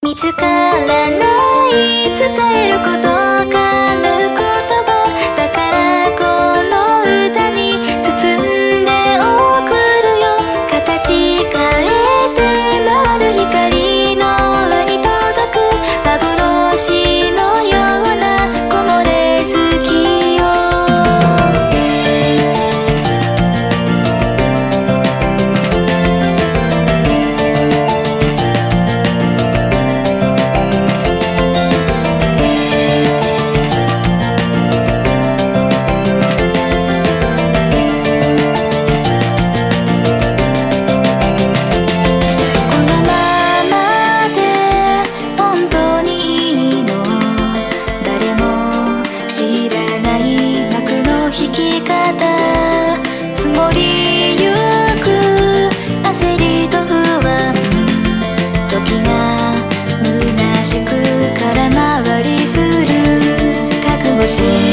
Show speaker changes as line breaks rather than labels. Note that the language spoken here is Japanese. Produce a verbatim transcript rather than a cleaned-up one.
見つからない伝えることわかる言葉だからこの歌に包んで送るよ形変えて回る光の上に届く幻のような木漏れ月よし